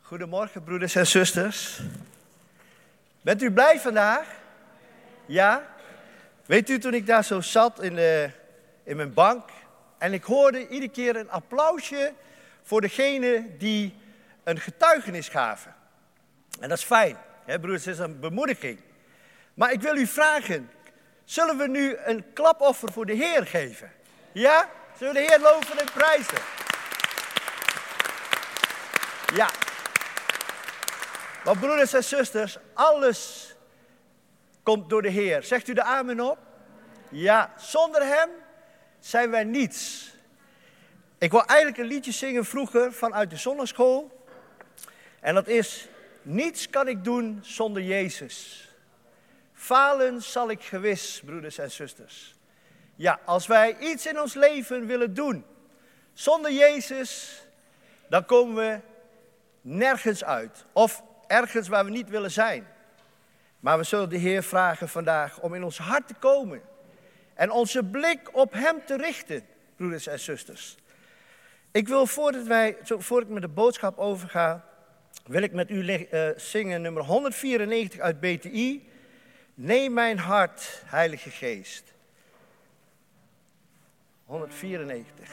Goedemorgen, broeders en zusters. Bent u blij vandaag? Ja? Weet u, toen ik daar zo zat in mijn bank en ik hoorde iedere keer een applausje voor degene die een getuigenis gaven. En dat is fijn, hè, broeders, het is een bemoediging. Maar ik wil u vragen, zullen we nu een klapoffer voor de Heer geven? Ja? Zullen we de Heer loven en prijzen? Ja. Want broeders en zusters, alles komt door de Heer. Zegt u de amen op? Ja, zonder hem zijn wij niets. Ik wil eigenlijk een liedje zingen vroeger vanuit de zonneschool. En dat is: niets kan ik doen zonder Jezus. Falen zal ik gewis, broeders en zusters. Ja, als wij iets in ons leven willen doen zonder Jezus, dan komen we nergens uit. Of ergens waar we niet willen zijn. Maar we zullen de Heer vragen vandaag om in ons hart te komen. En onze blik op hem te richten, broeders en zusters. Ik wil, voordat ik met de boodschap overga, wil ik met u zingen nummer 194 uit BTI. Neem mijn hart, Heilige Geest. 194.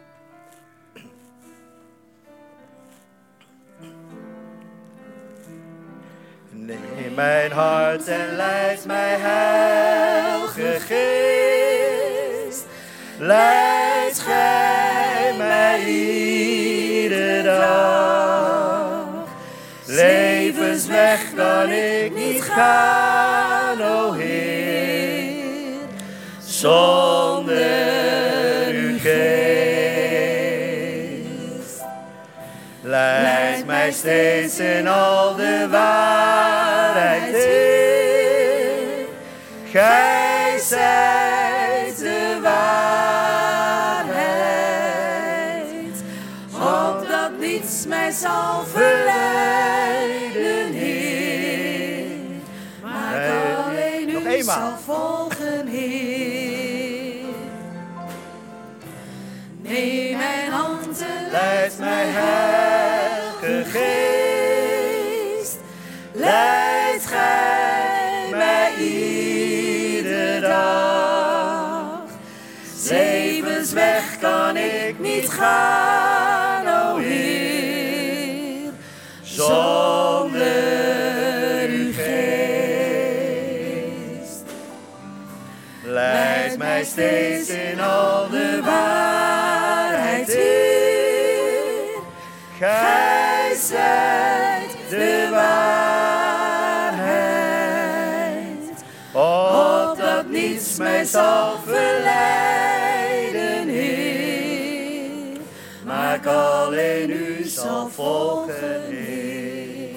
Neem mijn hart en leid mij, Heilige Geest. Leid gij mij iedere dag. Levensweg kan ik niet gaan, o Heer, zonder uw geest. Leid mij steeds in al de waarheid in. Gij zijt de waarheid, opdat niets mij zal verleiden, Heer, maar ik alleen u zal volgen, Heer. Neem mijn hand en leid mij, Heilige Geest. Leid gij mij iedere dag. Levensweg kan ik niet gaan, o Heer, zonder uw geest. Leid mij steeds in al de waarheid in. Gij zijt de waarheid, opdat niets mij zal verleiden, Heer, maar ik alleen u zal volgen, Heer.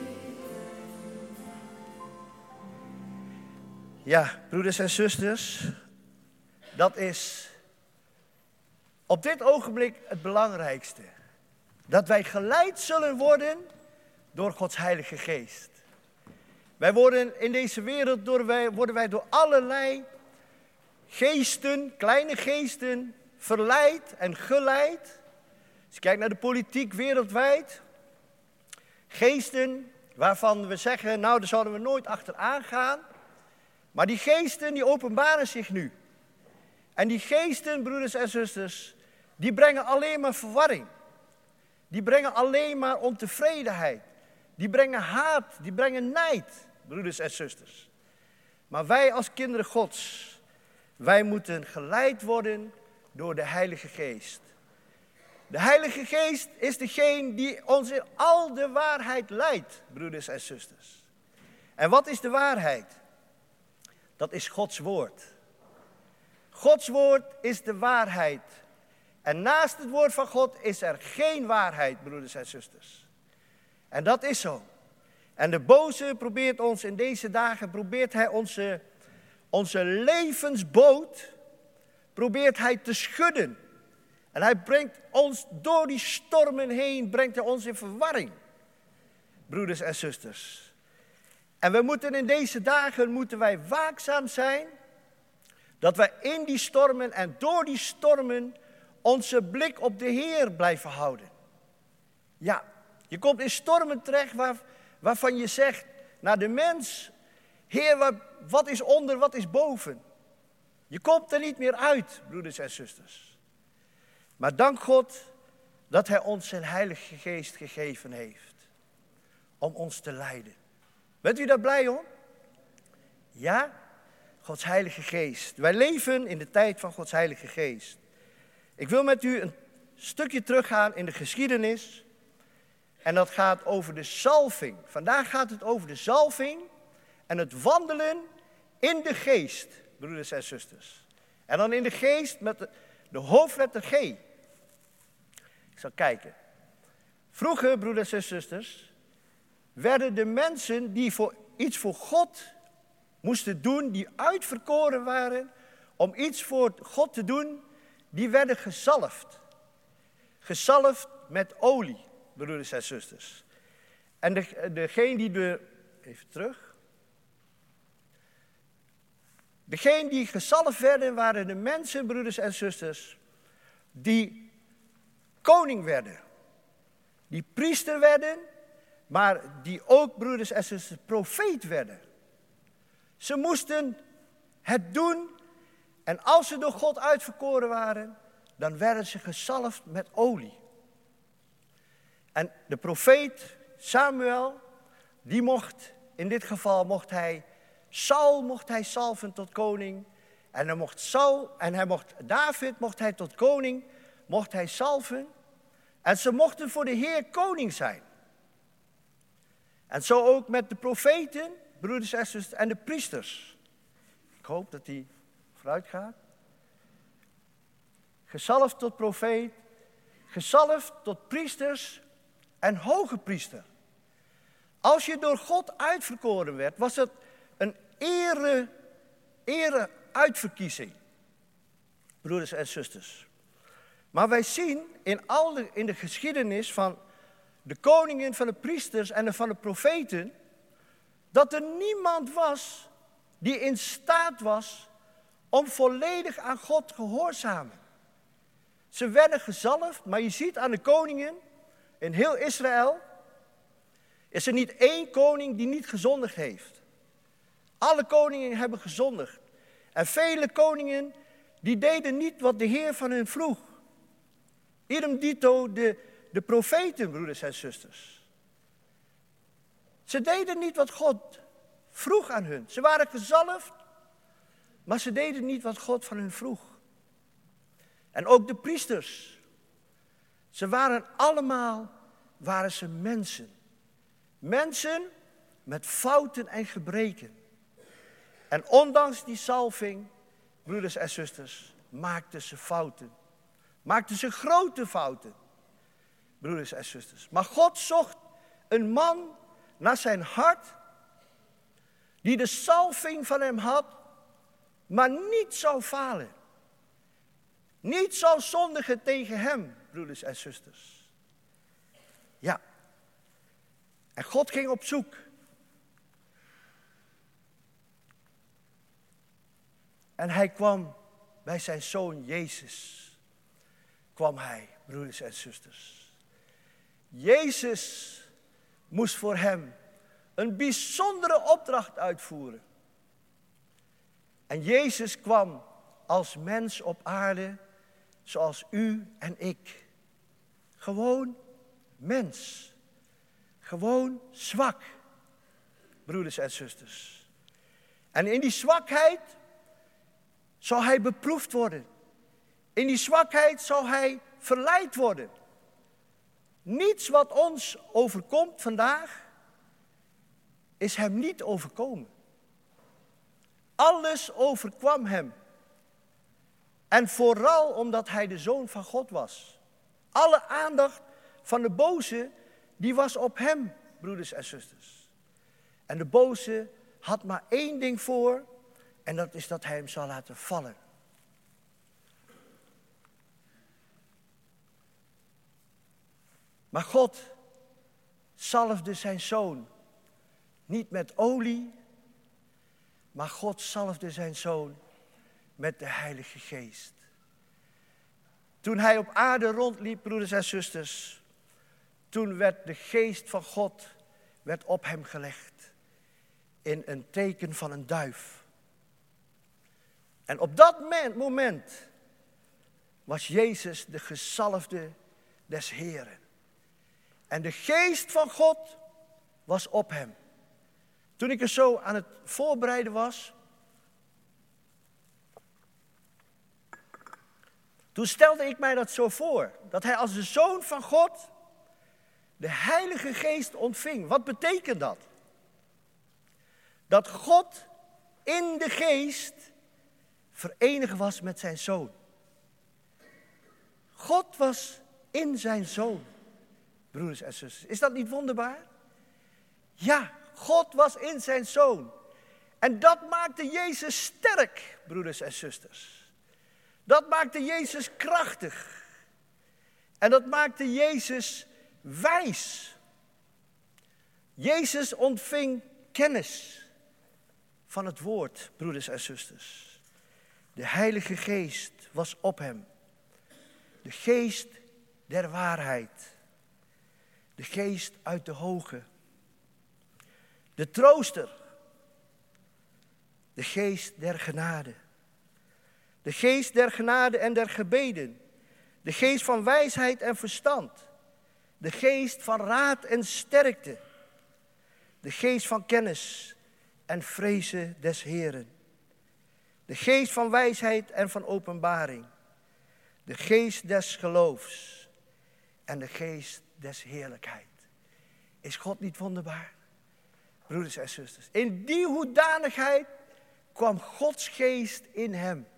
Ja, broeders en zusters, dat is op dit ogenblik het belangrijkste. Dat wij geleid zullen worden door Gods Heilige Geest. Wij worden in deze wereld worden wij door allerlei geesten, kleine geesten, verleid en geleid. Als je kijkt naar de politiek wereldwijd. Geesten waarvan we zeggen, nou daar zouden we nooit achteraan gaan. Maar die geesten die openbaren zich nu. En die geesten, broeders en zusters, die brengen alleen maar verwarring. Die brengen alleen maar ontevredenheid. Die brengen haat, die brengen nijd, broeders en zusters. Maar wij als kinderen Gods, wij moeten geleid worden door de Heilige Geest. De Heilige Geest is degene die ons in al de waarheid leidt, broeders en zusters. En wat is de waarheid? Dat is Gods woord. Gods woord is de waarheid. En naast het woord van God is er geen waarheid, broeders en zusters. En dat is zo. En de boze probeert ons in deze dagen, onze levensboot, probeert hij te schudden. En hij brengt ons door die stormen heen, brengt hij ons in verwarring. Broeders en zusters. En we moeten in deze dagen, waakzaam zijn, dat wij in die stormen en door die stormen onze blik op de Heer blijven houden. Ja, Je komt in stormen terecht waarvan je zegt naar de mens, Heer, wat is onder, wat is boven? Je komt er niet meer uit, broeders en zusters. Maar dank God dat hij ons zijn Heilige Geest gegeven heeft. Om ons te leiden. Bent u daar blij om? Ja? Gods Heilige Geest. Wij leven in de tijd van Gods Heilige Geest. Ik wil met u een stukje teruggaan in de geschiedenis. En dat gaat over de zalving. Vandaag gaat het over de zalving en het wandelen in de geest, broeders en zusters. En dan in de geest met de hoofdletter G. Ik zal kijken. Vroeger, broeders en zusters, werden de mensen die iets voor God moesten doen, die uitverkoren waren om iets voor God te doen, die werden gezalfd. Gezalfd met olie, broeders en zusters. En degene die even terug. Degene die gezalfd werden, waren de mensen, broeders en zusters, die koning werden. Die priester werden, maar die ook, broeders en zusters, profeet werden. Ze moesten het doen en als ze door God uitverkoren waren, dan werden ze gezalfd met olie. En de profeet Samuel, die mocht, in dit geval mocht hij salven tot koning. En David mocht hij tot koning, mocht hij salven. En ze mochten voor de Heer koning zijn. En zo ook met de profeten, broeders en zusters, en de priesters. Ik hoop dat die vooruit gaat. Gezalfd tot profeet, gezalfd tot priesters en hoge priester. Als je door God uitverkoren werd, was het een ere-uitverkiezing. Broeders en zusters. Maar wij zien in de geschiedenis van de koningen, van de priesters en van de profeten, dat er niemand was die in staat was om volledig aan God te gehoorzamen. Ze werden gezalfd, maar je ziet aan de koningen in heel Israël, is er niet één koning die niet gezondigd heeft. Alle koningen hebben gezondigd. En vele koningen, die deden niet wat de Heer van hen vroeg. Idem dito de profeten, broeders en zusters. Ze deden niet wat God vroeg aan hun. Ze waren gezalfd, maar ze deden niet wat God van hun vroeg. En ook de priesters. Ze waren allemaal mensen. Mensen met fouten en gebreken. En ondanks die salving, broeders en zusters, maakten ze fouten. Maakten ze grote fouten, broeders en zusters. Maar God zocht een man naar zijn hart, die de salving van hem had, maar niet zou falen. Niet zou zondigen tegen hem, broeders en zusters. Ja. En God ging op zoek. En hij kwam bij zijn zoon Jezus. Kwam hij, broeders en zusters. Jezus moest voor hem een bijzondere opdracht uitvoeren. En Jezus kwam als mens op aarde, zoals u en ik. Gewoon mens. Gewoon zwak, broeders en zusters. En in die zwakheid zal hij beproefd worden. In die zwakheid zal hij verleid worden. Niets wat ons overkomt vandaag, is hem niet overkomen. Alles overkwam hem. En vooral omdat hij de Zoon van God was. Alle aandacht van de boze, die was op hem, broeders en zusters. En de boze had maar één ding voor, en dat is dat hij hem zal laten vallen. Maar God zalfde zijn zoon niet met olie, maar God zalfde zijn zoon met de Heilige Geest. Toen hij op aarde rondliep, broeders en zusters, toen werd de geest van God op hem gelegd. In een teken van een duif. En op dat moment was Jezus de gezalfde des Heren. En de geest van God was op hem. Toen ik er zo aan het voorbereiden was, toen stelde ik mij dat zo voor. Dat hij als de Zoon van God de Heilige Geest ontving. Wat betekent dat? Dat God in de geest verenigd was met zijn Zoon. God was in zijn Zoon, broeders en zusters. Is dat niet wonderbaar? Ja, God was in zijn Zoon. En dat maakte Jezus sterk, broeders en zusters. Dat maakte Jezus krachtig. En dat maakte Jezus wijs. Jezus ontving kennis van het woord, broeders en zusters. De Heilige Geest was op hem. De geest der waarheid. De geest uit de hoge. De trooster. De geest der genade. De geest der genade en der gebeden. De geest van wijsheid en verstand. De geest van raad en sterkte. De geest van kennis en vrezen des Heren. De geest van wijsheid en van openbaring. De geest des geloofs en de geest des heerlijkheid. Is God niet wonderbaar? Broeders en zusters, in die hoedanigheid kwam Gods geest in hem.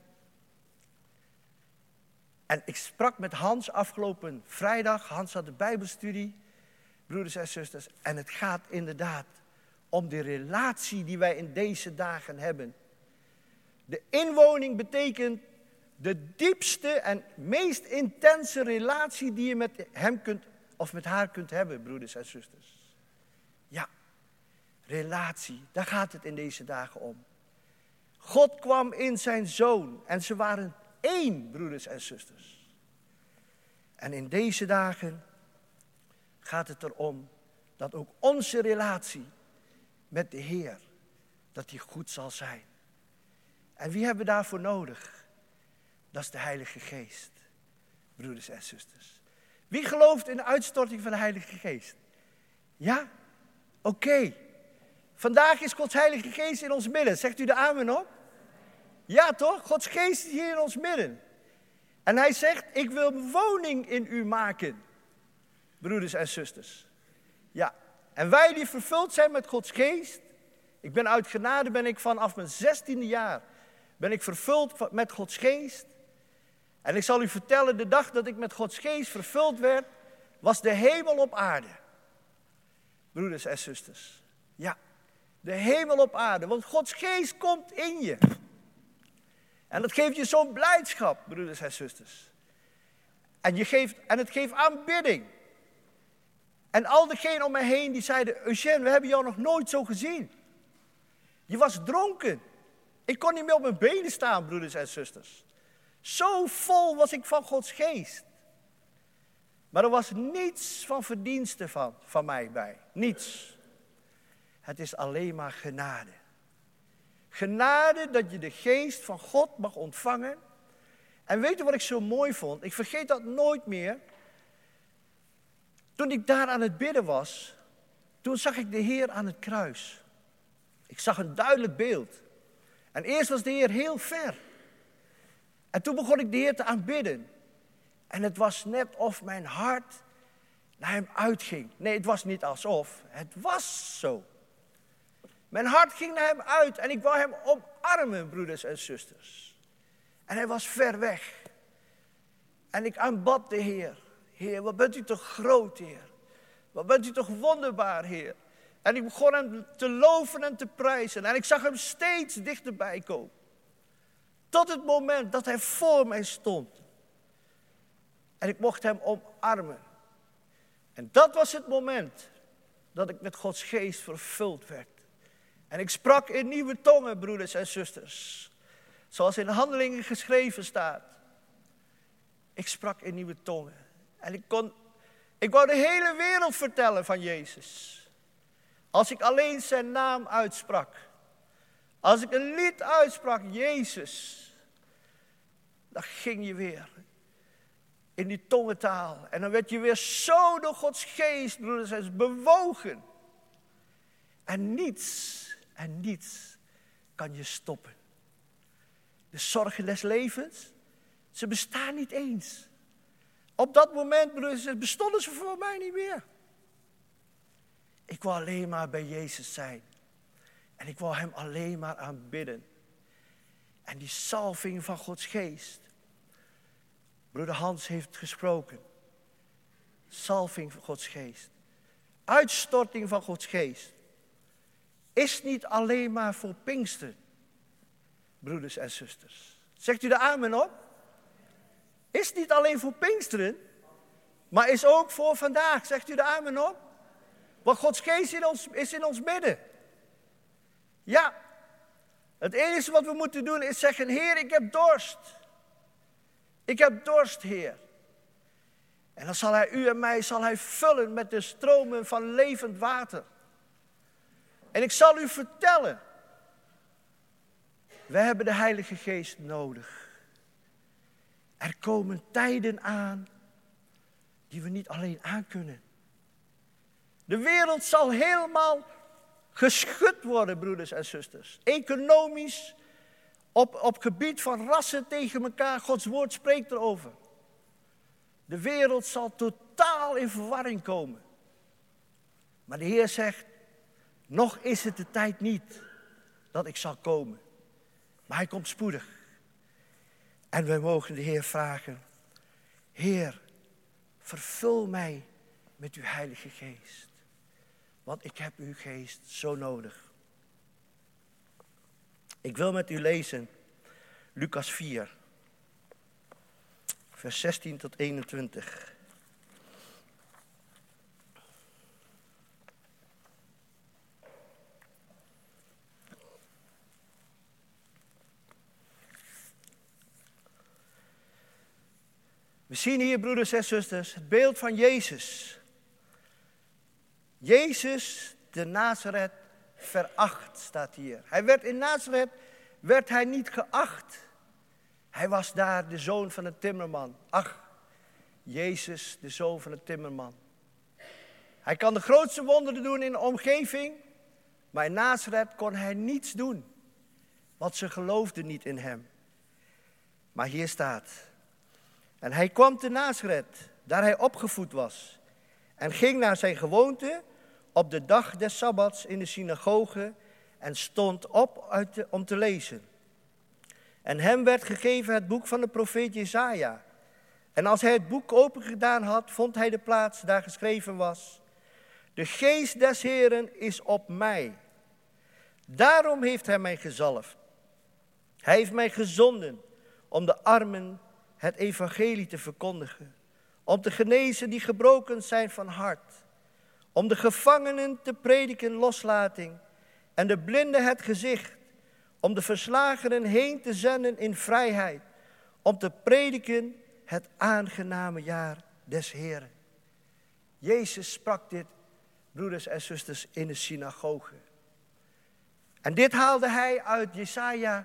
En ik sprak met Hans afgelopen vrijdag. Hans had de Bijbelstudie, broeders en zusters. En het gaat inderdaad om de relatie die wij in deze dagen hebben. De inwoning betekent de diepste en meest intense relatie die je met hem kunt of met haar kunt hebben, broeders en zusters. Ja, relatie, daar gaat het in deze dagen om. God kwam in zijn Zoon en ze waren één, broeders en zusters. En in deze dagen gaat het erom dat ook onze relatie met de Heer, dat die goed zal zijn. En wie hebben we daarvoor nodig? Dat is de Heilige Geest, broeders en zusters. Wie gelooft in de uitstorting van de Heilige Geest? Ja? Oké. Vandaag is Gods Heilige Geest in ons midden. Zegt u de amen op? Ja toch? Gods Geest is hier in ons midden. En hij zegt, ik wil woning in u maken. Broeders en zusters. Ja. En wij die vervuld zijn met Gods Geest. Ik ben uit genade, ben ik vanaf mijn 16e jaar. Ben ik vervuld met Gods Geest. En ik zal u vertellen, de dag dat ik met Gods Geest vervuld werd, was de hemel op aarde. Broeders en zusters. Ja, de hemel op aarde. Want Gods Geest komt in je. En dat geeft je zo'n blijdschap, broeders en zusters. En het geeft aanbidding. En al diegenen om me heen die zeiden, Eugène, we hebben jou nog nooit zo gezien. Je was dronken. Ik kon niet meer op mijn benen staan, broeders en zusters. Zo vol was ik van Gods Geest. Maar er was niets van verdienste van mij bij. Niets. Het is alleen maar genade. Genade dat je de Geest van God mag ontvangen. En weet u wat ik zo mooi vond? Ik vergeet dat nooit meer. Toen ik daar aan het bidden was, toen zag ik de Heer aan het kruis. Ik zag een duidelijk beeld. En eerst was de Heer heel ver. En toen begon ik de Heer te aanbidden. En het was net of mijn hart naar hem uitging. Nee, het was niet alsof. Het was zo. Mijn hart ging naar hem uit en ik wou hem omarmen, broeders en zusters. En hij was ver weg. En ik aanbad de Heer. Heer, wat bent u toch groot, Heer. Wat bent u toch wonderbaar, Heer. En ik begon hem te loven en te prijzen. En ik zag hem steeds dichterbij komen. Tot het moment dat hij voor mij stond. En ik mocht hem omarmen. En dat was het moment dat ik met Gods Geest vervuld werd. En ik sprak in nieuwe tongen, broeders en zusters. Zoals in Handelingen geschreven staat. Ik sprak in nieuwe tongen. En Ik wou de hele wereld vertellen van Jezus. Als ik alleen zijn naam uitsprak. Als ik een lied uitsprak, Jezus. Dan ging je weer in die tongentaal. En dan werd je weer zo door Gods geest, broeders en zusters, bewogen. En niets kan je stoppen. De zorgen des levens, ze bestaan niet eens. Op dat moment, broeders en zusters, bestonden ze voor mij niet meer. Ik wou alleen maar bij Jezus zijn. En ik wou hem alleen maar aanbidden. En die salving van Gods geest. Broeder Hans heeft gesproken. Salving van Gods geest. Uitstorting van Gods geest. Is niet alleen maar voor Pinksteren. Broeders en zusters. Zegt u de amen op? Is niet alleen voor Pinksteren. Maar is ook voor vandaag. Zegt u de amen op? Want Gods geest is in ons midden. Ja. Het enige wat we moeten doen is zeggen, Heer, ik heb dorst. Ik heb dorst, Heer. En dan zal hij u en mij vullen met de stromen van levend water. En ik zal u vertellen. We hebben de Heilige Geest nodig. Er komen tijden aan die we niet alleen aankunnen. De wereld zal helemaal geschud worden, broeders en zusters. Economisch, op gebied van rassen tegen elkaar. Gods woord spreekt erover. De wereld zal totaal in verwarring komen. Maar de Heer zegt, nog is het de tijd niet dat ik zal komen. Maar hij komt spoedig. En wij mogen de Heer vragen, Heer, vervul mij met uw Heilige Geest. Want ik heb uw geest zo nodig. Ik wil met u lezen, Lucas 4, vers 16 tot 21. We zien hier, broeders en zusters, het beeld van Jezus. Jezus de Nazareth veracht, staat hier. In Nazareth werd hij niet geacht. Hij was daar de zoon van een timmerman. Ach, Jezus, de zoon van een timmerman. Hij kan de grootste wonderen doen in de omgeving. Maar in Nazareth kon hij niets doen. Want ze geloofden niet in hem. Maar hier staat. En hij kwam te Nazareth, daar hij opgevoed was. En ging naar zijn gewoonte op de dag des Sabbats in de synagoge. En stond op om te lezen. En hem werd gegeven het boek van de profeet Jesaja. En als hij het boek opengedaan had, vond hij de plaats daar geschreven was. De geest des Heeren is op mij. Daarom heeft hij mij gezalfd. Hij heeft mij gezonden om de armen het evangelie te verkondigen. Om te genezen die gebroken zijn van hart. Om de gevangenen te prediken loslating. En de blinden het gezicht. Om de verslagenen heen te zenden in vrijheid. Om te prediken het aangename jaar des Heeren. Jezus sprak dit, broeders en zusters, in de synagoge. En dit haalde hij uit Jesaja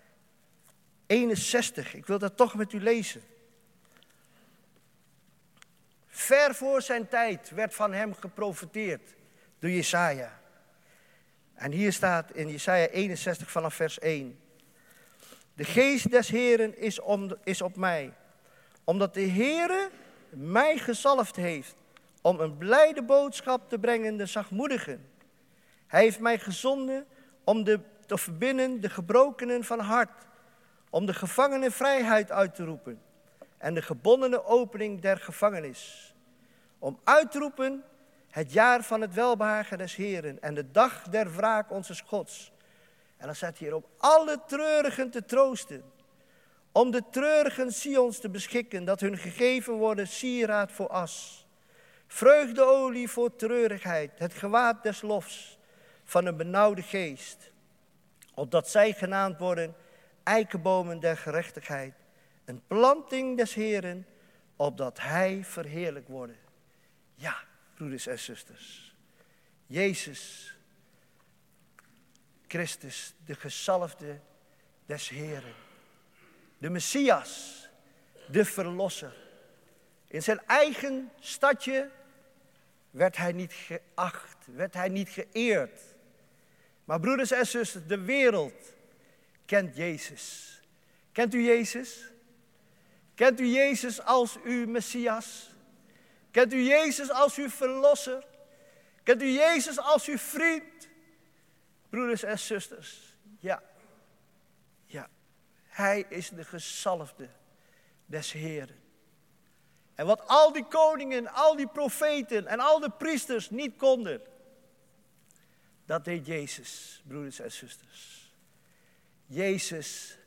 61. Ik wil dat toch met u lezen. Ver voor zijn tijd werd van hem geprofeteerd door Jesaja. En hier staat in Jesaja 61 vanaf vers 1. De geest des Heeren is op mij, omdat de Heere mij gezalfd heeft om een blijde boodschap te brengen de zachtmoedigen. Hij heeft mij gezonden om te verbinden de gebrokenen van hart, om de gevangenen vrijheid uit te roepen en de gebondenen opening der gevangenis. Om uit te roepen het jaar van het welbehagen des Heeren en de dag der wraak onzes Gods. En dan staat hier om alle treurigen te troosten. Om de treurigen Sions te beschikken, dat hun gegeven worden sieraad voor as. Vreugdeolie voor treurigheid, het gewaad des lofs van een benauwde geest. Opdat zij genaamd worden eikenbomen der gerechtigheid. Een planting des Heeren, opdat hij verheerlijk worden. Ja, broeders en zusters. Jezus Christus, de gezalfde des Heren. De Messias, de Verlosser. In zijn eigen stadje werd hij niet geacht, werd hij niet geëerd. Maar broeders en zusters, de wereld kent Jezus. Kent u Jezus? Kent u Jezus als uw Messias? Kent u Jezus als uw Verlosser? Kent u Jezus als uw vriend? Broeders en zusters, ja. Ja, hij is de gezalfde des Heren. En wat al die koningen, al die profeten en al de priesters niet konden, dat deed Jezus, broeders en zusters. Jezus,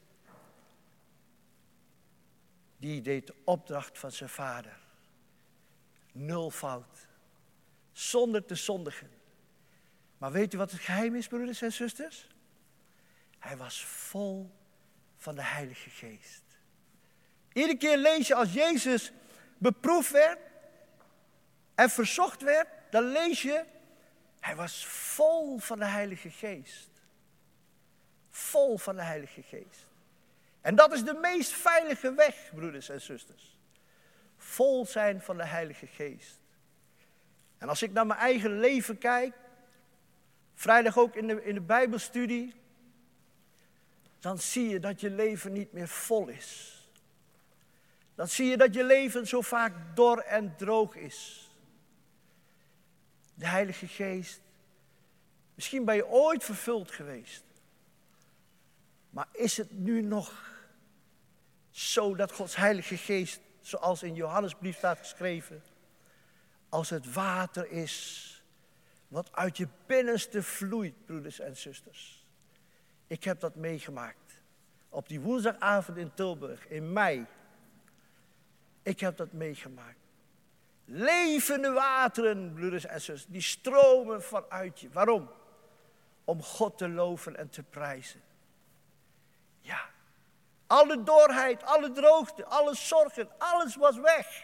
die deed de opdracht van zijn Vader. 0 fout. Zonder te zondigen. Maar weet u wat het geheim is, broeders en zusters? Hij was vol van de Heilige Geest. Iedere keer lees je als Jezus beproefd werd en verzocht werd, dan lees je, hij was vol van de Heilige Geest. Vol van de Heilige Geest. En dat is de meest veilige weg, broeders en zusters. Vol zijn van de Heilige Geest. En als ik naar mijn eigen leven kijk, vrijdag ook in de Bijbelstudie, dan zie je dat je leven niet meer vol is. Dan zie je dat je leven zo vaak dor en droog is. De Heilige Geest, misschien ben je ooit vervuld geweest. Maar is het nu nog zo dat Gods Heilige Geest, zoals in Johannesbrief staat geschreven, als het water is wat uit je binnenste vloeit, broeders en zusters. Ik heb dat meegemaakt. Op die woensdagavond in Tilburg, in mei. Ik heb dat meegemaakt. Levende wateren, broeders en zusters, die stromen vanuit je. Waarom? Om God te loven en te prijzen. Ja, alle dorheid, alle droogte, alle zorgen, alles was weg.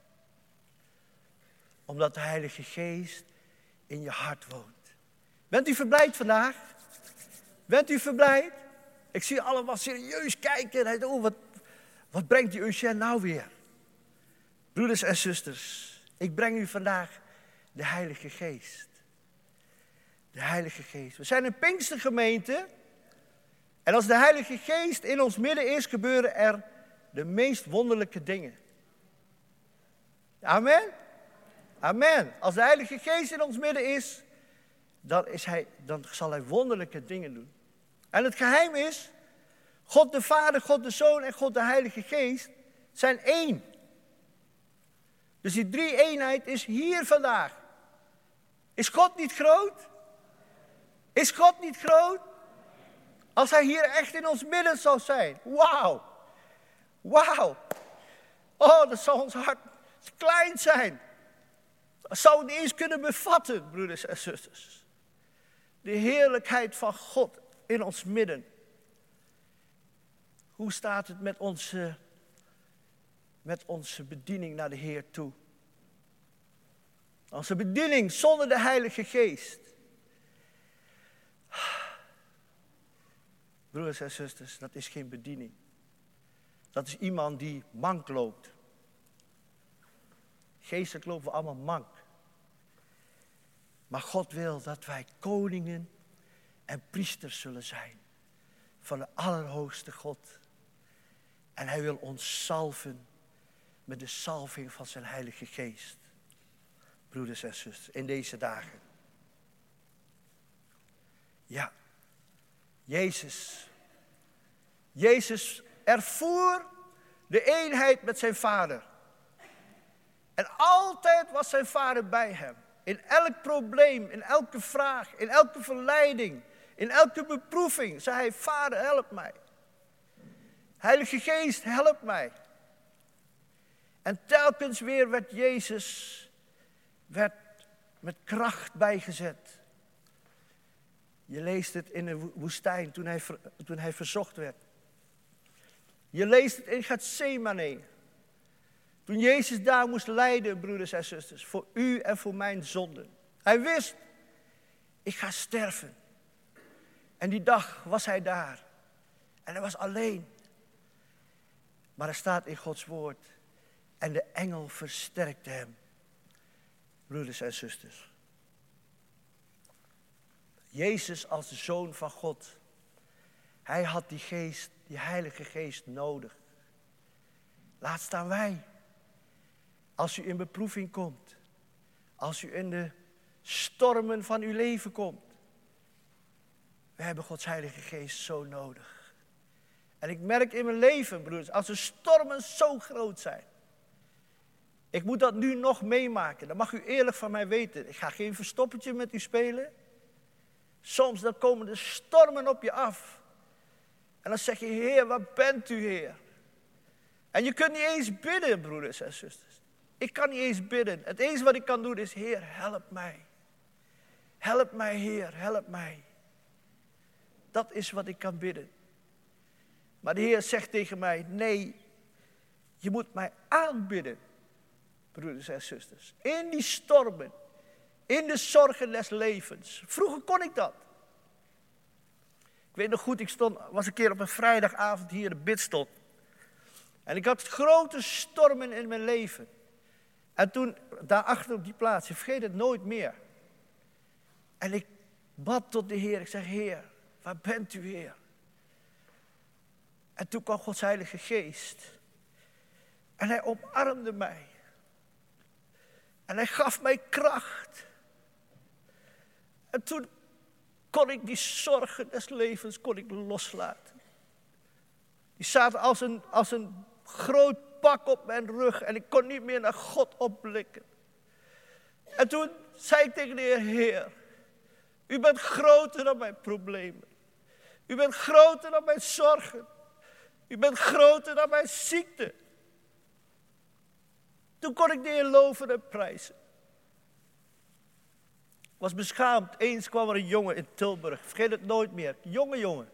Omdat de Heilige Geest in je hart woont. Bent u verblijd vandaag? Bent u verblijd? Ik zie allemaal serieus kijken. Oh, wat brengt die Eugène nou weer? Broeders en zusters, ik breng u vandaag de Heilige Geest. De Heilige Geest. We zijn een Pinkstergemeente. En als de Heilige Geest in ons midden is, gebeuren er de meest wonderlijke dingen. Amen? Amen. Als de Heilige Geest in ons midden is, dan zal hij wonderlijke dingen doen. En het geheim is, God de Vader, God de Zoon en God de Heilige Geest zijn één. Dus die 3-eenheid is hier vandaag. Is God niet groot? Is God niet groot? Als hij hier echt in ons midden zou zijn. Wauw. Wauw. Oh, dat zou ons hart klein zijn. Dat zou het niet eens kunnen bevatten, broeders en zusters. De heerlijkheid van God in ons midden. Hoe staat het met onze bediening naar de Heer toe? Onze bediening zonder de Heilige Geest. Broeders en zusters, dat is geen bediening. Dat is iemand die mank loopt. Geestelijk lopen we allemaal mank. Maar God wil dat wij koningen en priesters zullen zijn. Van de Allerhoogste God. En hij wil ons salven met de salving van zijn Heilige Geest. Broeders en zusters, in deze dagen. Ja, Jezus ervoer de eenheid met zijn Vader. En altijd was zijn Vader bij hem. In elk probleem, in elke vraag, in elke verleiding, in elke beproeving zei hij, Vader, help mij. Heilige Geest, help mij. En telkens weer werd Jezus met kracht bijgezet. Je leest het in de woestijn toen hij verzocht werd. Je leest het in Getsemane. Toen Jezus daar moest lijden, broeders en zusters, voor u en voor mijn zonden. Hij wist, ik ga sterven. En die dag was hij daar. En hij was alleen. Maar er staat in Gods woord, en de engel versterkte hem. Broeders en zusters. Jezus als de Zoon van God. Hij had die geest, die Heilige Geest nodig. Laat staan wij. Als u in beproeving komt. Als u in de stormen van uw leven komt. We hebben Gods Heilige Geest zo nodig. En ik merk in mijn leven, broeders, als de stormen zo groot zijn. Ik moet dat nu nog meemaken. Dat mag u eerlijk van mij weten. Ik ga geen verstoppertje met u spelen. Soms dan komen de stormen op je af. En dan zeg je, Heer, waar bent u, Heer? En je kunt niet eens bidden, broeders en zusters. Ik kan niet eens bidden. Het enige wat ik kan doen is, Heer, help mij. Help mij, Heer, help mij. Dat is wat ik kan bidden. Maar de Heer zegt tegen mij, nee, je moet mij aanbidden, broeders en zusters. In die stormen, in de zorgen des levens. Vroeger kon ik dat. Ik weet nog goed, was een keer op een vrijdagavond hier de bidstond. En ik had grote stormen in mijn leven. En toen, daarachter op die plaats, ik vergeet het nooit meer. En ik bad tot de Heer. Ik zeg, Heer, waar bent u, Heer? En toen kwam Gods Heilige Geest. En hij omarmde mij. En hij gaf mij kracht. En toen kon ik die zorgen des levens loslaten. Die zaten als een groot pak op mijn rug. En ik kon niet meer naar God opblikken. En toen zei ik tegen de Heer, Heer, u bent groter dan mijn problemen. U bent groter dan mijn zorgen. U bent groter dan mijn ziekte. Toen kon ik de Heer loven en prijzen. Ik was beschaamd. Eens kwam er een jongen in Tilburg. Vergeet het nooit meer. Jongen.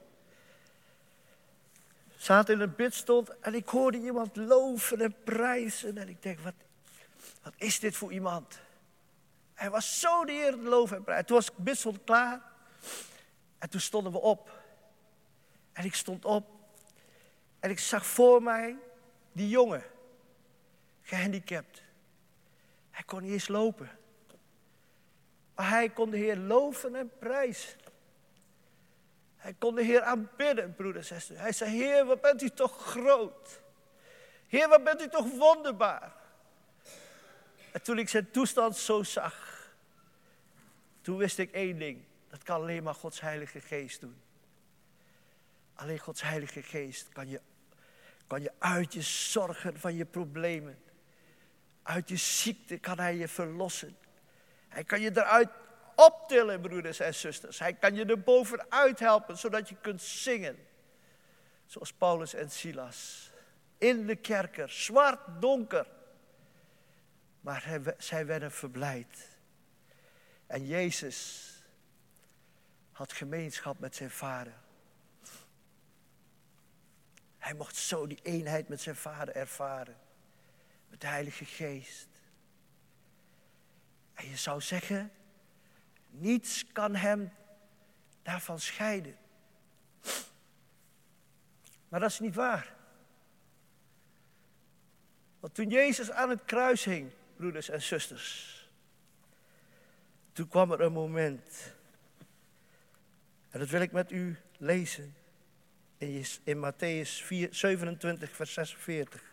Zat in een bidstond en ik hoorde iemand loven en prijzen. En ik denk, wat is dit voor iemand? Hij was zo de Heer loven en prijzen. Toen was ik bidstond klaar. En toen stonden we op. En ik stond op. En ik zag voor mij die jongen. Gehandicapt. Hij kon niet eens lopen. Maar hij kon de Heer loven en prijzen. Hij kon de Heer aanbidden, broeders en zusters. Hij zei, Heer, wat bent u toch groot. Heer, wat bent u toch wonderbaar. En toen ik zijn toestand zo zag, toen wist ik één ding. Dat kan alleen maar Gods Heilige Geest doen. Alleen Gods Heilige Geest kan je uit je zorgen van je problemen, uit je ziekte kan hij je verlossen. Hij kan je eruit optillen, broeders en zusters. Hij kan je er bovenuit helpen, zodat je kunt zingen. Zoals Paulus en Silas. In de kerker, zwart, donker. Maar zij werden verblijd. En Jezus had gemeenschap met zijn vader. Hij mocht zo die eenheid met zijn vader ervaren. Met de Heilige Geest. En je zou zeggen, niets kan hem daarvan scheiden. Maar dat is niet waar. Want toen Jezus aan het kruis hing, broeders en zusters, toen kwam er een moment. En dat wil ik met u lezen. In Matthäus 27, vers 46.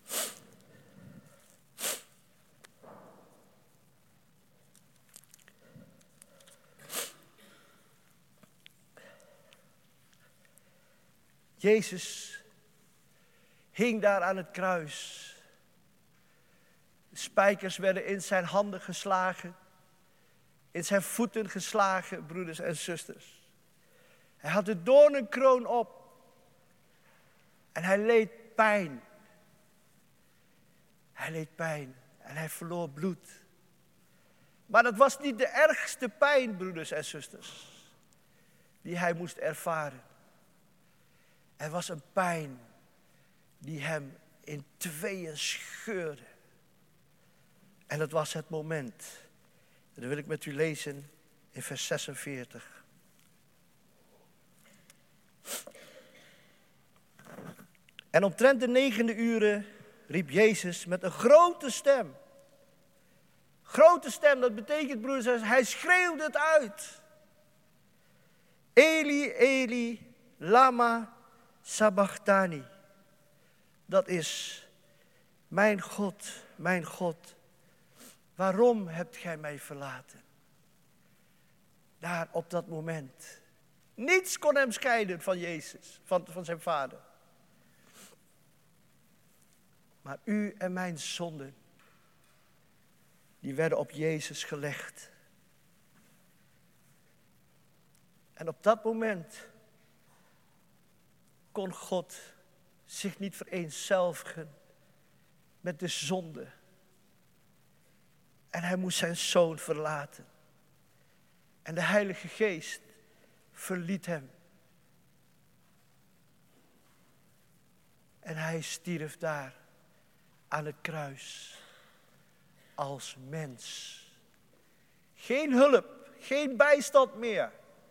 Jezus hing daar aan het kruis. De spijkers werden in zijn handen geslagen. In zijn voeten geslagen, broeders en zusters. Hij had de doornenkroon op. En hij leed pijn. Hij leed pijn en hij verloor bloed. Maar dat was niet de ergste pijn, broeders en zusters, die hij moest ervaren. Er was een pijn die hem in tweeën scheurde. En dat was het moment. En dat wil ik met u lezen in vers 46. En omtrent de 9e uur riep Jezus met een grote stem. Grote stem, dat betekent, broeders, hij schreeuwde het uit. Eli, Eli, lama sabachthani. Dat is, mijn God, waarom hebt gij mij verlaten? Daar op dat moment. Niets kon hem scheiden van Jezus, van zijn vader. Maar u en mijn zonden, die werden op Jezus gelegd. En op dat moment kon God zich niet vereenzelvigen met de zonde. En hij moest zijn zoon verlaten. En de Heilige Geest verliet hem. En hij stierf daar aan het kruis als mens. Geen hulp, geen bijstand meer.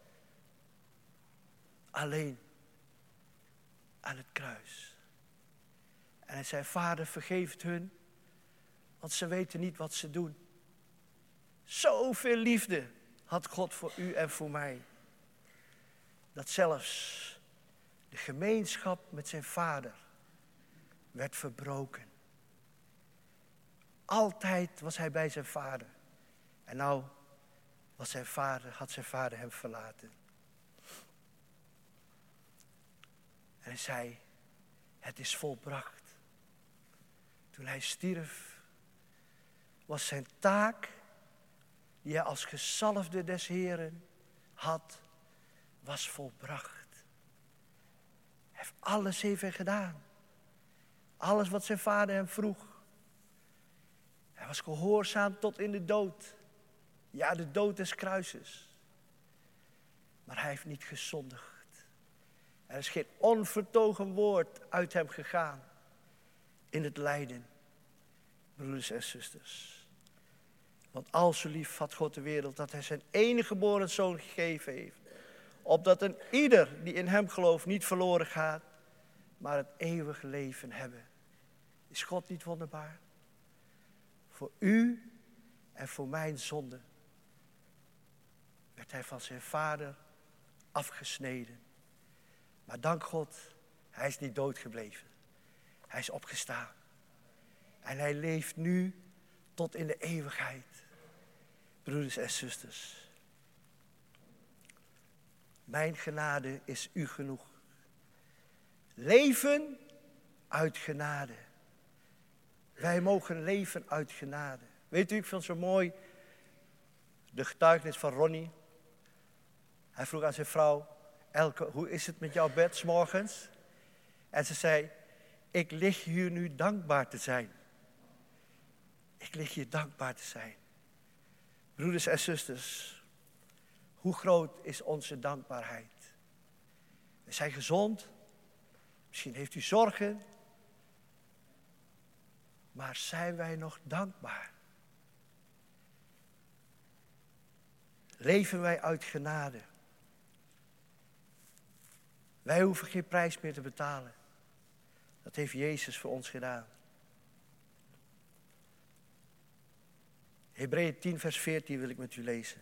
Alleen aan het kruis. En hij zei, Vader, vergeef het hun, want ze weten niet wat ze doen. Zoveel liefde had God voor u en voor mij. Dat zelfs de gemeenschap met zijn vader werd verbroken. Altijd was hij bij zijn vader. En nou had zijn vader hem verlaten. En hij zei, het is volbracht. Toen hij stierf, was zijn taak, die hij als gezalfde des Heren had, was volbracht. Hij heeft alles even gedaan. Alles wat zijn vader hem vroeg. Hij was gehoorzaam tot in de dood. Ja, de dood des kruises. Maar hij heeft niet gezondigd. Er is geen onvertogen woord uit hem gegaan in het lijden, broeders en zusters. Want al zo lief had God de wereld dat hij zijn enige geboren zoon gegeven heeft. Opdat een ieder die in hem gelooft niet verloren gaat, maar het eeuwige leven hebben. Is God niet wonderbaar? Voor u en voor mijn zonde werd hij van zijn vader afgesneden. Maar dank God, hij is niet dood gebleven. Hij is opgestaan. En hij leeft nu tot in de eeuwigheid. Broeders en zusters. Mijn genade is u genoeg. Leven uit genade. Wij mogen leven uit genade. Weet u, ik vind het zo mooi. De getuigenis van Ronnie. Hij vroeg aan zijn vrouw, Elke, hoe is het met jouw bed 's morgens? En ze zei, ik lig hier nu dankbaar te zijn. Ik lig hier dankbaar te zijn. Broeders en zusters, hoe groot is onze dankbaarheid? We zijn gezond. Misschien heeft u zorgen. Maar zijn wij nog dankbaar? Leven wij uit genade? Wij hoeven geen prijs meer te betalen. Dat heeft Jezus voor ons gedaan. Hebreeën 10 vers 14 wil ik met u lezen.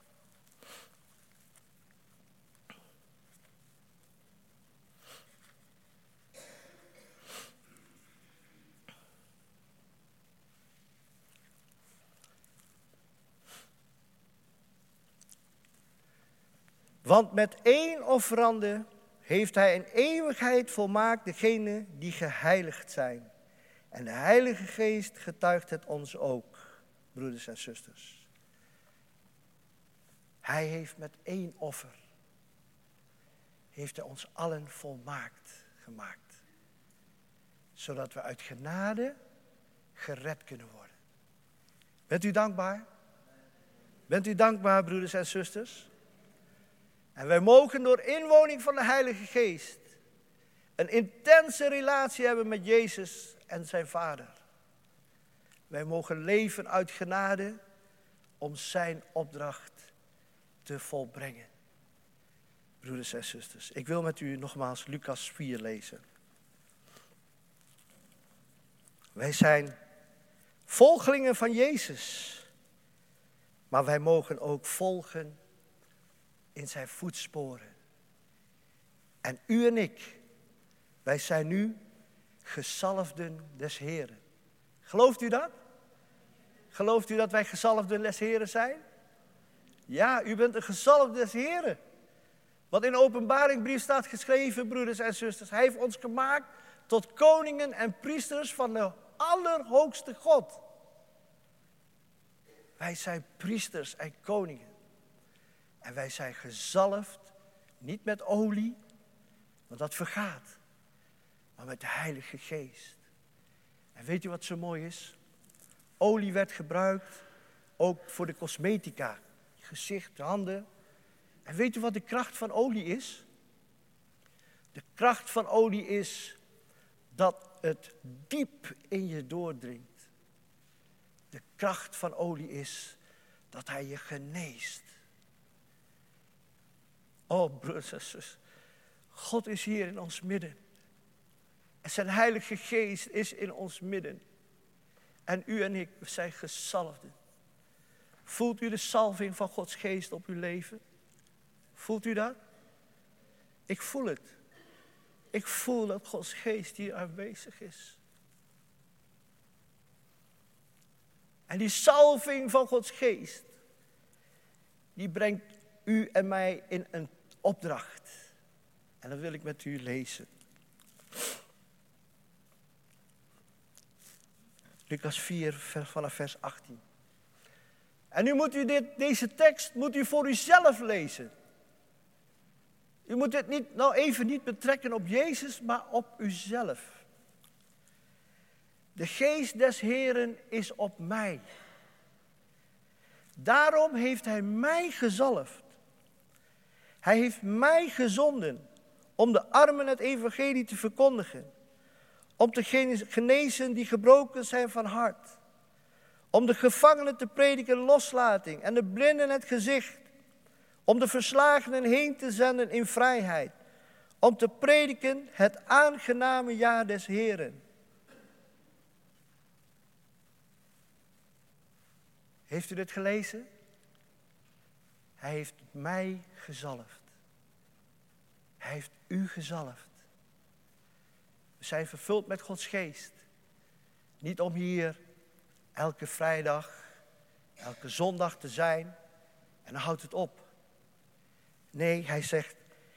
Want met één offerande heeft hij in eeuwigheid volmaakt degene die geheiligd zijn. En de Heilige Geest getuigt het ons ook, broeders en zusters. Hij heeft met één offer, heeft hij ons allen volmaakt gemaakt. Zodat we uit genade gered kunnen worden. Bent u dankbaar? Bent u dankbaar, broeders en zusters? En wij mogen door inwoning van de Heilige Geest een intense relatie hebben met Jezus en zijn Vader. Wij mogen leven uit genade om zijn opdracht te volbrengen. Broeders en zusters, ik wil met u nogmaals Lucas 4 lezen. Wij zijn volgelingen van Jezus, maar wij mogen ook volgen in zijn voetsporen. En u en ik, wij zijn nu gezalfden des Heren. Gelooft u dat? Gelooft u dat wij gezalfden des Heren zijn? Ja, u bent een gezalfde des Heren. Wat in de openbaringbrief staat geschreven, broeders en zusters. Hij heeft ons gemaakt tot koningen en priesters van de Allerhoogste God. Wij zijn priesters en koningen. En wij zijn gezalfd, niet met olie, want dat vergaat. Maar met de Heilige Geest. En weet u wat zo mooi is? Olie werd gebruikt ook voor de cosmetica. Gezicht, de handen. En weet u wat de kracht van olie is? De kracht van olie is dat het diep in je doordringt. De kracht van olie is dat hij je geneest. Oh, broeders en zusters. God is hier in ons midden. En zijn Heilige Geest is in ons midden. En u en ik, we zijn gezalfden. Voelt u de salving van Gods Geest op uw leven? Voelt u dat? Ik voel het. Ik voel dat Gods Geest hier aanwezig is. En die salving van Gods Geest, die brengt u en mij in een opdracht. En dat wil ik met u lezen. Lucas 4 vanaf vers 18. En nu moet u deze tekst moet u voor uzelf lezen. U moet dit niet betrekken op Jezus, maar op uzelf. De geest des Heren is op mij. Daarom heeft hij mij gezalfd. Hij heeft mij gezonden om de armen het evangelie te verkondigen. Om te genezen die gebroken zijn van hart. Om de gevangenen te prediken loslating en de blinden het gezicht. Om de verslagenen heen te zenden in vrijheid. Om te prediken het aangename jaar des Heren. Heeft u dit gelezen? Hij heeft mij gezalfd. Hij heeft u gezalfd. We zijn vervuld met Gods Geest. Niet om hier elke vrijdag, elke zondag te zijn en dan houdt het op. Nee, hij zegt,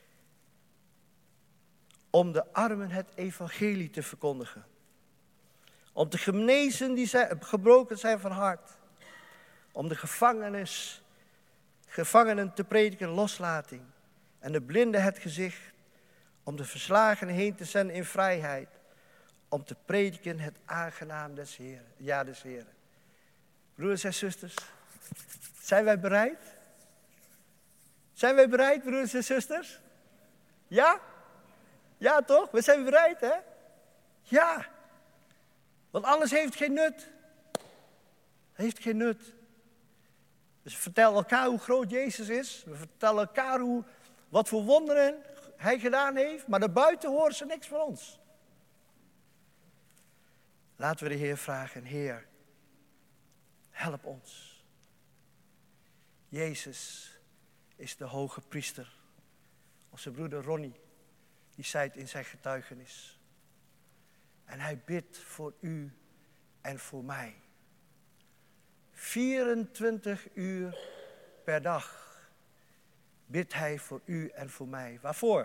om de armen het evangelie te verkondigen. Om te genezen die gebroken zijn van hart. Om de gevangenen te prediken loslating. En de blinden het gezicht. Om de verslagenen heen te zenden in vrijheid. Om te prediken het aangenaam des Heren. Ja, des Heren. Broeders en zusters, zijn wij bereid? Zijn wij bereid, broeders en zusters? Ja? Ja, toch? We zijn bereid, hè? Ja. Want anders heeft het geen nut. Het heeft geen nut. Dus we vertellen elkaar hoe groot Jezus is. We vertellen elkaar wat voor wonderen hij gedaan heeft. Maar daarbuiten horen ze niks van ons. Laten we de Heer vragen, Heer, help ons. Jezus is de hoge priester. Onze broeder Ronnie, die zei het in zijn getuigenis. En hij bidt voor u en voor mij. 24 uur per dag bidt hij voor u en voor mij. Waarvoor?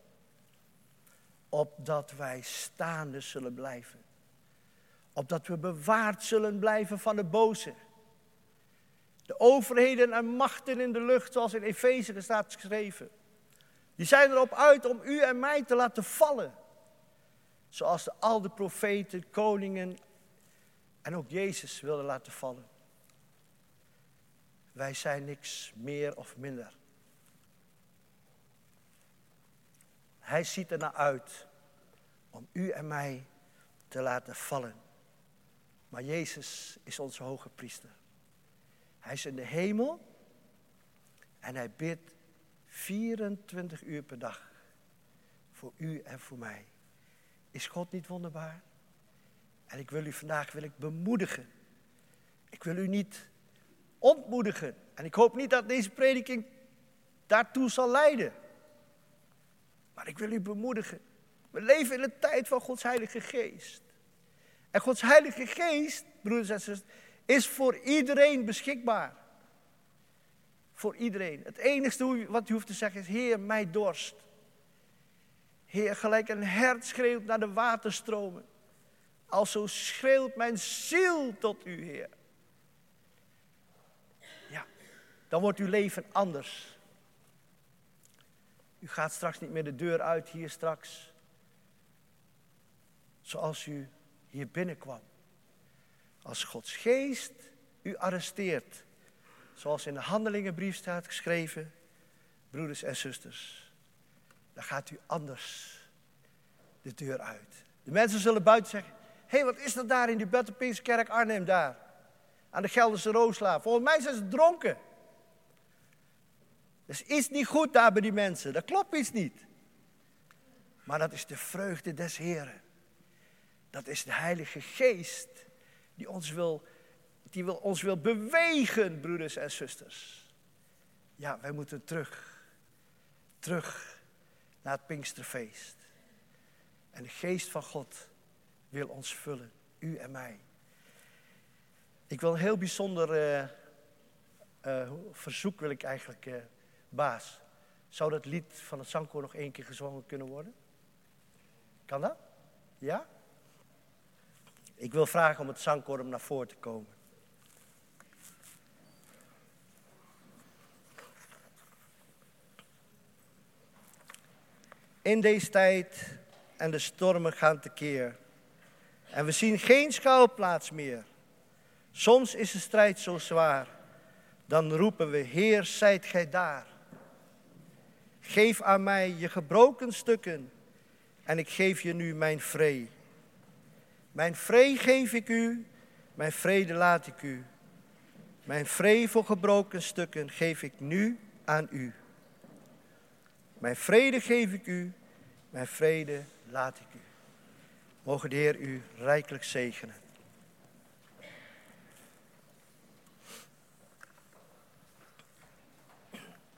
Opdat wij staande zullen blijven. Opdat we bewaard zullen blijven van de boze. De overheden en machten in de lucht, zoals in Efeze staat geschreven. Die zijn erop uit om u en mij te laten vallen. Zoals al de profeten, koningen en ook Jezus wilden laten vallen. Wij zijn niks meer of minder. Hij ziet er naar uit om u en mij te laten vallen. Maar Jezus is onze hoge priester. Hij is in de hemel en hij bidt 24 uur per dag. Voor u en voor mij. Is God niet wonderbaar? En ik wil u vandaag bemoedigen. Ik wil u niet ontmoedigen. En ik hoop niet dat deze prediking daartoe zal leiden. Maar ik wil u bemoedigen. We leven in een tijd van Gods Heilige Geest. En Gods Heilige Geest, broeders en zusters, is voor iedereen beschikbaar. Voor iedereen. Het enige wat u hoeft te zeggen is, Heer, mij dorst. Heer, gelijk een hert schreeuwt naar de waterstromen. Alzo schreeuwt mijn ziel tot u, Heer. Ja, dan wordt uw leven anders. U gaat straks niet meer de deur uit hier straks. Zoals u hier binnenkwam. Als Gods geest u arresteert. Zoals in de Handelingenbrief staat geschreven. Broeders en zusters. Dan gaat u anders de deur uit. De mensen zullen buiten zeggen. Hé, wat is dat daar in die Bethel-Pinksterkerk Arnhem daar? Aan de Gelderse Roosla. Volgens mij zijn ze dronken. Er is iets niet goed daar bij die mensen. Dat klopt iets niet. Maar dat is de vreugde des Heren. Dat is de Heilige Geest die ons wil bewegen, broeders en zusters. Ja, wij moeten terug naar het Pinksterfeest. En de Geest van God wil ons vullen, u en mij. Ik wil een heel bijzonder verzoek wil ik eigenlijk, Baas. Zou dat lied van het zangkoor nog 1 keer gezongen kunnen worden? Kan dat? Ja? Ik wil vragen om het zangkoor om naar voren te komen. In deze tijd en de stormen gaan tekeer. En we zien geen schuilplaats meer. Soms is de strijd zo zwaar. Dan roepen we, Heer, zijt gij daar. Geef aan mij je gebroken stukken. En ik geef je nu mijn vree. Mijn vree geef ik u. Mijn vrede laat ik u. Mijn vree voor gebroken stukken geef ik nu aan u. Mijn vrede geef ik u. Mijn vrede laat ik u. Mogen de Heer u rijkelijk zegenen.